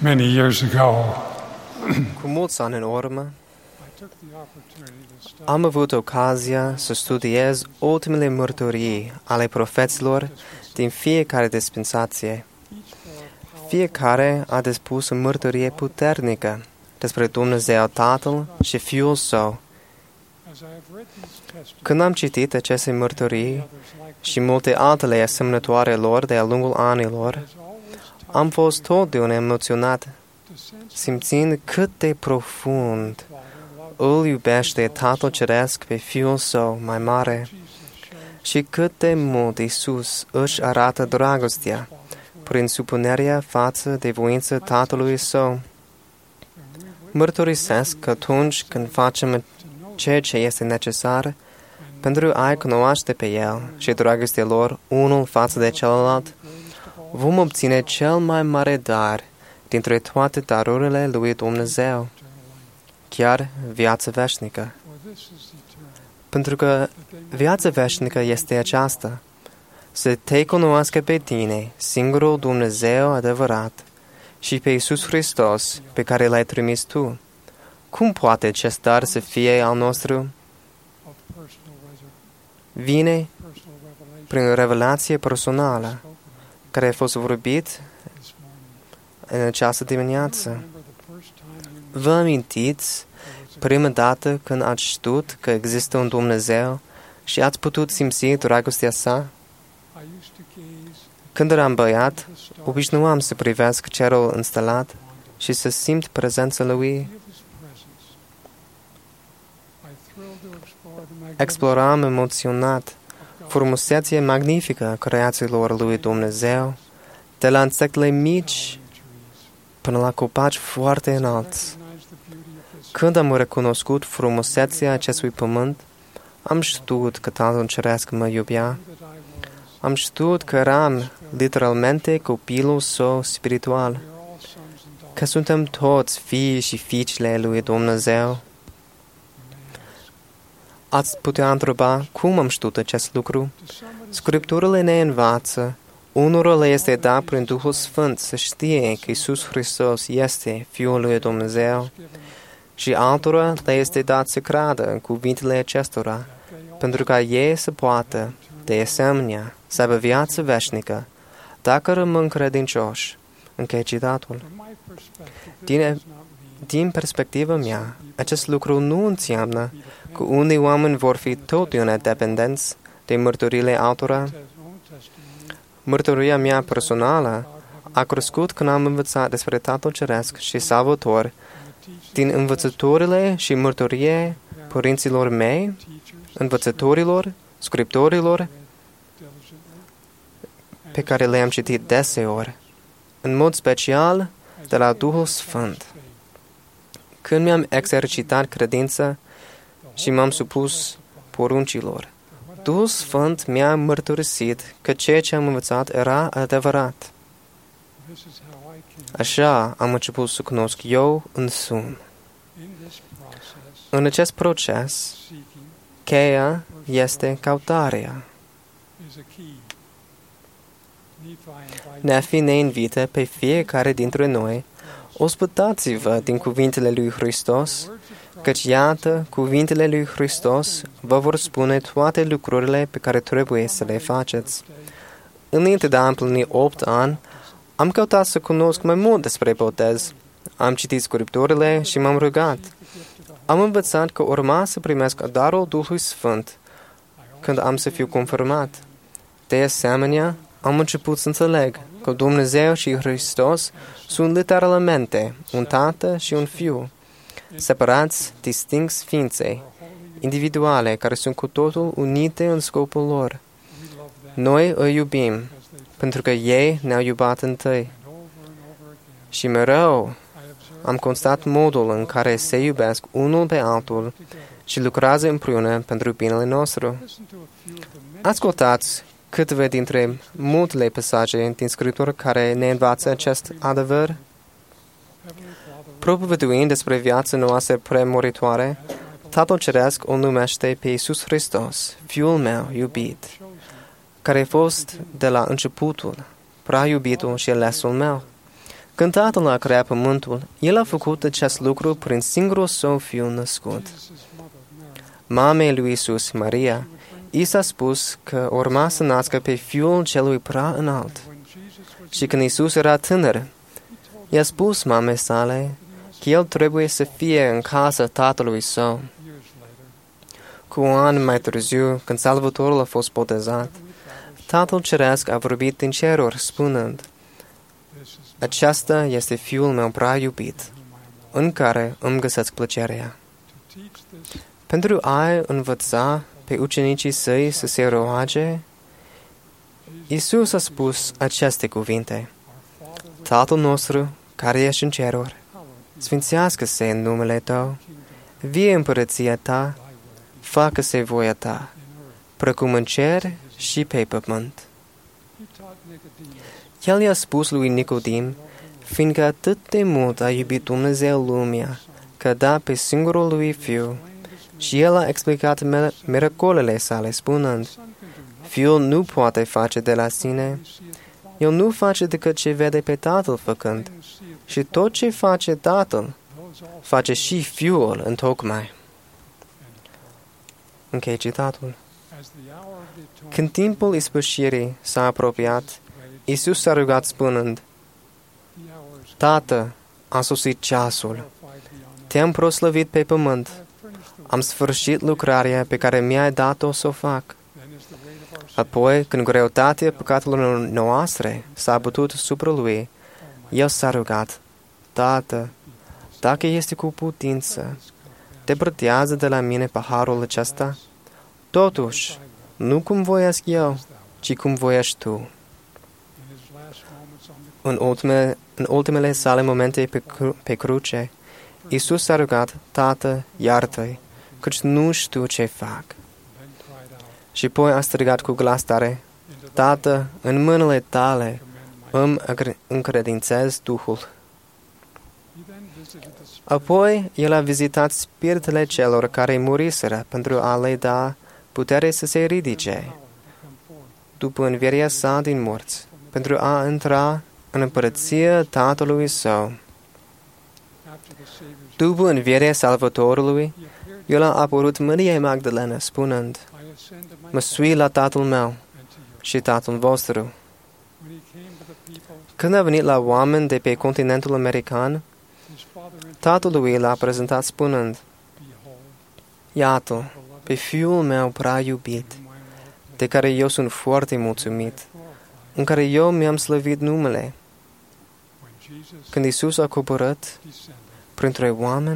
Many years ago, Cu mulți ani în urmă, I took the opportunity to study am avut ocazia să studiez ultimele mărturii ale profeților din fiecare dispensație. Fiecare a despus o mărturie puternică despre Dumnezeu Tatăl și Fiul Său. as I have read these testimonies Când am citit aceste mărturii others like și multe altele asemănătoare lor de-a lungul anilor, has always am fost totdeauna emoționat, to sense simțind cât de profund Father love îl iubește Tatăl Ceresc pe Fiul Său mai mare Jesus shows și cât de mult Iisus își arată dragostea prin supunerea față de voința Tatălui Său. Mărturisesc că atunci când facem ceea ce este necesar pentru a-i cunoaște pe El și dragostea lor unul față de celălalt, vom obține cel mai mare dar dintre toate darurile lui Dumnezeu, chiar viața veșnică. for this is eternal, Pentru că viața veșnică este aceasta, să te cunoască pe tine, singurul Dumnezeu adevărat, și pe Iisus Hristos, pe care l-ai trimis tu. Cum poate acest dar să fie al nostru? of personal Vine personal revelation prin revelație personală, spoken of care a fost vorbit this morning. în această dimineață. Remember the first time you Vă amintiți prima dată când ați știut că există un Dumnezeu și ați putut simți dragostea sa? I used to gaze Când eram băiat, at the stars obișnuam să privesc cerul înstelat și să simt prezența lui. of his presence. I thrilled to explore the magnificence Exploram emoționat of God. frumusețea magnifică a creațiilor lui Dumnezeu, de la insectele mici până la copaci foarte înalți. Când am recunoscut frumusețea acestui pământ, am știut că Tatăl Ceresc mă iubea. Am știut că eram literalmente copilul său spiritual, că suntem toți fii și fiicele lui Dumnezeu. Ați putea întreba cum am știut acest lucru? Scripturile ne învață, unora le este dat prin Duhul Sfânt să știe că Iisus Hristos este Fiul lui Dumnezeu și altora le este dat să creadă în cuvintele acestora, pentru ca ei să poată, de asemenea, să aibă viață veșnică, dacă rămân credincioși. Închei citatul. Din perspectiva mea, acest lucru nu înseamnă că unii oameni vor fi totdeauna dependenți de mărturile altora. Mărturia mea personală a crescut când am învățat despre Tatăl Ceresc și Salvator din învățătorile și mărturie părinților mei, învățătorilor, scriptorilor pe care le-am citit deseori, în mod special de la Duhul Sfânt. Când mi-am exercitat credința și m-am supus poruncilor, Duhul Sfânt mi-a mărturisit că ceea ce am învățat era adevărat. Așa am început să cunosc eu însumi. În acest proces, cheia este căutarea. Nefi ne invită pe fiecare dintre noi, ospătați-vă din cuvintele lui Hristos, căci iată, cuvintele lui Hristos vă vor spune toate lucrurile pe care trebuie să le faceți. Înainte de a împlini 8 ani, am căutat să cunosc mai mult despre botez. Am citit scripturile și m-am rugat. Am învățat că urma să primesc darul Duhului Sfânt când am să fiu confirmat. De asemenea, am început să înțeleg că Dumnezeu și Hristos sunt literalmente un tată și un fiu, separați, distincți ființe, individuale care sunt cu totul unite în scopul lor. Noi îi iubim, pentru că ei ne-au iubit întâi. Și mereu am constat modul în care se iubesc unul pe altul și lucrează împreună pentru binele nostru. Ascultați câteva dintre multele pasaje din Scriptură care ne învață acest adevăr. Propovăduind despre viața noastră premoritoare, Tatăl Ceresc o numește pe Iisus Hristos, Fiul meu iubit, care a fost de la începutul prea iubitul și alesul meu. Când Tatăl a creat pământul, El a făcut acest lucru prin singurul Său Fiu născut. Mamei lui Iisus, Maria, i s-a spus că urma să nască pe Fiul celui prea înalt. Și când Iisus era tânăr, i-a spus mamei sale că El trebuie să fie în casa Tatălui Său. Cu un an mai târziu, când Salvatorul a fost botezat, Tatăl Ceresc a vorbit din ceruri, spunând: Acesta este Fiul meu prea iubit, în care îmi găsesc plăcerea. Pentru a învăța pe ucenicii Săi să se roage, Iisus a spus aceste cuvinte: Tatăl nostru, care ești în ceruri, sfințească-se în numele Tău, vie împărăția Ta, facă-se voia Ta, precum în cer și pe pământ. El i-a spus lui Nicodim, fiindcă atât de mult a iubit Dumnezeu lumea, că a dat pe singurul lui Fiu, și El a explicat miracolele sale, spunând: Fiul nu poate face de la sine, El nu face decât ce vede pe Tatăl făcând, și tot ce face Tatăl, face și Fiul întocmai. Închei citatul. Când timpul ispășirii s-a apropiat, Iisus s-a rugat spunând: Tată, a sosit ceasul. Te-am proslăvit pe pământ. Am sfârșit lucrarea pe care mi-ai dat-o să o fac. Apoi, când greutatea păcatelor noastre s-a bătut supra Lui, El s-a rugat: Tată, dacă este cu putință, depărtează de la mine paharul acesta. Totuși, nu cum voiesc eu, ci cum voiești Tu. În ultimele sale momente pe cruce, Iisus s-a rugat: Tată, iartă-i, căci nu știu ce fac. Și apoi a strigat cu glas tare: Tată, în mâinile Tale îmi încredințez Duhul. Apoi El a vizitat spiritele celor care muriseră pentru a le da putere să se ridice după învierea Sa din morți, pentru a intra în împărăția Tatălui Său. După învierea Salvatorului, El a apărut Mariei Magdalena, spunând: Mă sui la Tatăl meu și Tatăl vostru. Când a venit la oameni de pe continentul american, Tatăl lui l-a prezentat spunând: Iată, pe Fiul meu prea iubit, de care eu sunt foarte mulțumit, în care eu mi-am slăvit numele. Când Iisus a coborât printre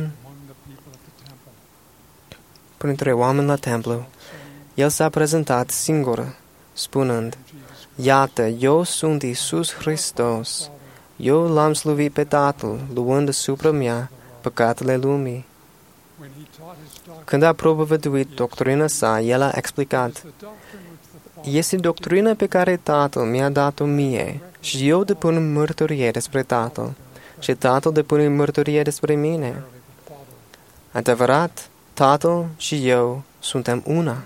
oameni la templu, El s-a prezentat singur, spunând: Iată, eu sunt Iisus Hristos. Eu l-am slăvit pe Tatăl, luând asupra mea păcatele lumii. Când a propovăduit doctrina Sa, El a explicat: Este doctrina pe care Tatăl mi-a dat-o mie, și eu depun mărturie despre Tatăl, și Tatăl depune mărturie despre mine. Adevărat, Tatăl și eu suntem una.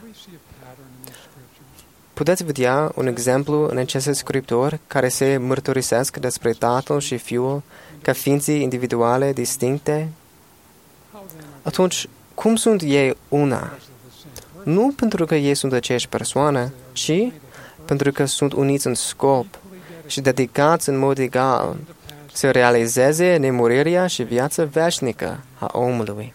Puteți vedea un exemplu în aceste scripturi care se mărturisesc despre Tatăl și Fiul ca ființe individuale distincte? Atunci, cum sunt ei una? Nu pentru că ei sunt aceeași persoană, ci pentru că sunt uniți în scop și dedicați în mod egal să realizeze nemurirea și viața veșnică a omului.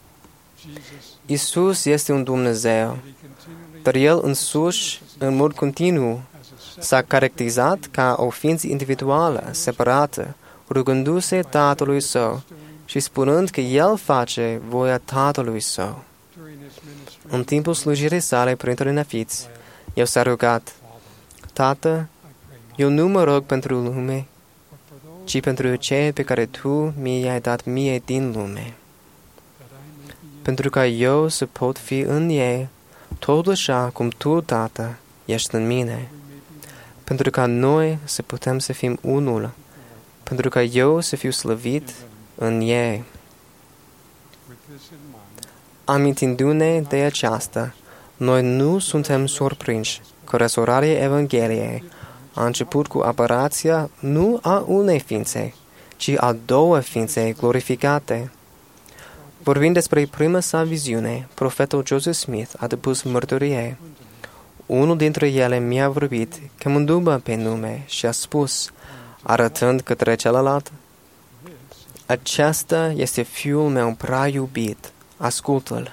Iisus este un Dumnezeu, dar El însuși, în mod continuu, s-a caracterizat ca o ființă individuală, separată, rugându-se Tatălui Său și spunând că El face voia Tatălui Său. În timpul slujirii sale printre nefiți, El s-a rugat: Tată, eu nu mă rog pentru lume, ci pentru cei pe care Tu mi-ai dat mie din lume, pentru ca eu să pot fi în ei, tot așa cum Tu, Tată, ești în mine, pentru ca noi să putem să fim unul, pentru ca eu să fiu slăvit în ei. Amintindu-ne de aceasta, noi nu suntem surprinși că răsărarea Evangheliei a început cu apariția nu a unei ființe, ci a două ființe glorificate. Vorbind despre prima sa viziune, profetul Joseph Smith a depus mărturie. Unul dintre ele mi-a vorbit, chemându-mă pe nume, și a spus, arătând către celălalt, acesta este fiul meu prea iubit, ascultă-l.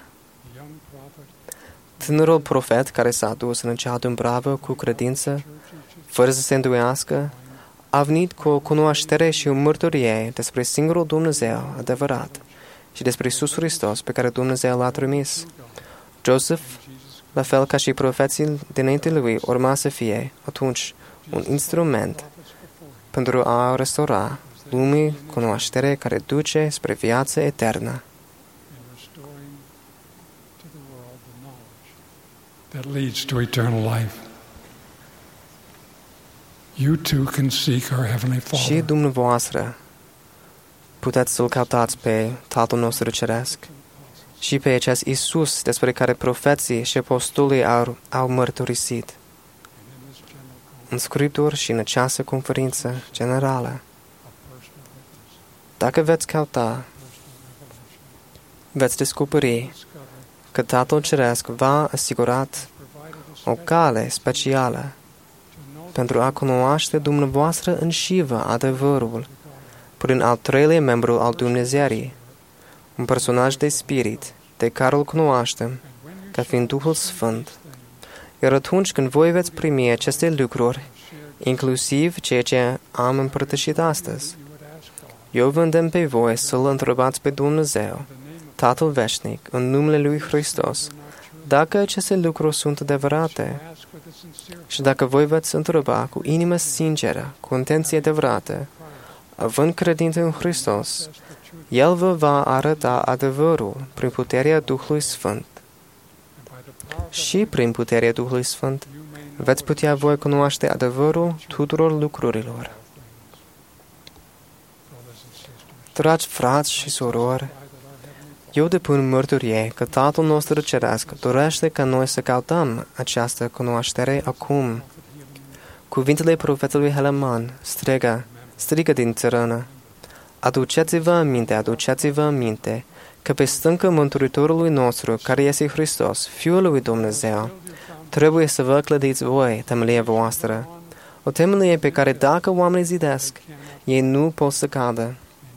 Tânărul profet care s-a dus în cea dâmbravă cu credință, fără să se îndoiască, a venit cu o cunoaștere și o mărturie despre singurul Dumnezeu adevărat și despre Iisus Hristos pe care Dumnezeu l-a trimis. Joseph, la fel ca și profeții dinainte lui, urma să fie, atunci, un instrument pentru a restaura lumii cunoaștere care duce spre viață eternă. That leads to eternal life. You too can seek our Heavenly Și Father. dumneavoastră puteți să-L căutați pe Tatăl nostru Ceresc și pe acest Iisus despre care profeții și apostolii au mărturisit în Scripturi și în această conferință generală. Dacă veți căuta, veți descoperi că Tatăl Ceresc v-a asigurat o cale specială pentru a cunoaște dumneavoastră înșivă adevărul prin al treilea membru al Dumnezeirii, un personaj de spirit de care îl cunoaștem ca fiind Duhul Sfânt. Iar atunci când voi veți primi aceste lucruri, inclusiv ceea ce am împărtășit astăzi, eu vă îndemn pe voi să-L întrebați pe Dumnezeu, Tatăl Veșnic, în numele Lui Hristos, dacă aceste lucruri sunt adevărate și dacă voi veți întreba cu inimă sinceră, cu intenție adevărată, având credință în Hristos, El vă va arăta adevărul prin puterea Duhului Sfânt. Și prin puterea Duhului Sfânt veți putea voi cunoaște adevărul tuturor lucrurilor. Dragi frați și surori, eu depun mărturie că Tatăl nostru Ceresc dorește ca noi să căutăm această cunoaștere acum. Cuvintele profetului Helaman strigă din țărână. Aduceți-vă aminte, că pe stânca Mântuitorului nostru, care este Hristos, Fiul lui Dumnezeu, trebuie să vă clădiți voi temelia voastră. O temelie pe care dacă oamenii zidesc, ei nu pot să cadă.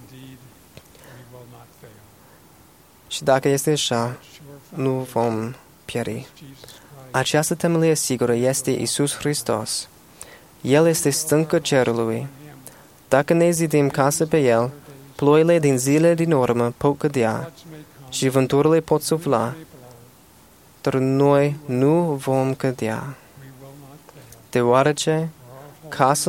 Și dacă este așa, nu vom pieri. Această temelie sigură este Iisus Hristos. El este stânca cerului. Dacă ne zidim casă pe El, ploile din zile din urmă pot cădea și vânturile pot sufla, dar noi nu vom cădea, deoarece casa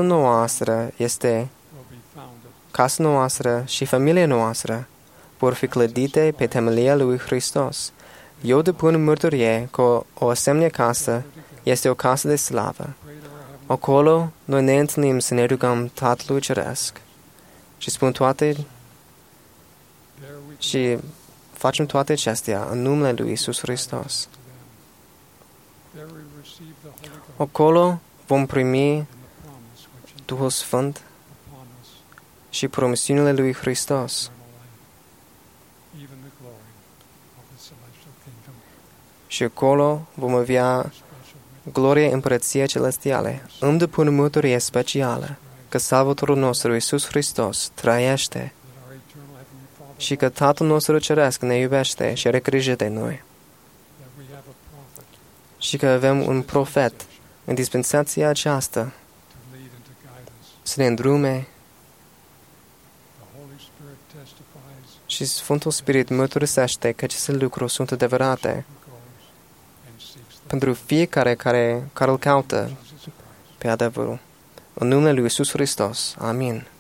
noastră și familia noastră vor fi clădite pe temelia lui Hristos. Eu depun mărturie că o asemenea casă este o casă de slavă. Acolo noi ne întâlnim să ne rugăm Tatălui Ceresc și facem toate acestea în numele lui Iisus Hristos. Acolo vom primi Duhul Sfânt și promisiunile lui Hristos. Și acolo vom avea gloria împărăției celestiale. Îmi depun mărturie specială că Salvatorul nostru Iisus Hristos trăiește și că Tatăl nostru Ceresc ne iubește și are grijă de noi. Și că avem un profet în dispensația aceasta să ne îndrume și Sfântul Spirit mărturisește că aceste lucruri sunt adevărate pentru fiecare care îl caută pe adevărul. În numele lui Iisus Hristos. Amin.